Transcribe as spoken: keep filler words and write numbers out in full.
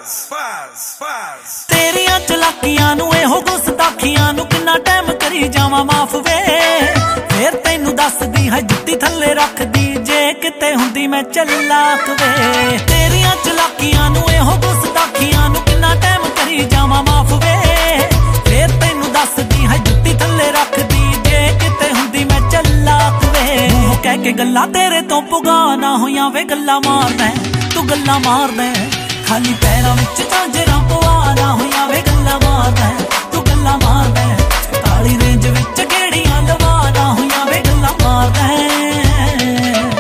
तेरिया चलाकियां नू एहो गुस्ताखियां नू किन्ना टाइम करी जावा माफ वे फिर तेनू दसदी है जुत्ती थल्ले रख दी जे किते हुंदी मैं चलाक वे तेरिया चलाकियां नू एहो गुस्ताखियां नू किन्ना टाइम करी जावा माफ वे फिर तेनू दसदी है जुत्ती थल्ले रख दी जे किते हुंदी मैं चलाक वे मुंह कह के गल्ला तेरे तो पुगा ना होया वे गल्ला मारदा तू गल्ला मारदा खाली पैरां विच झांजे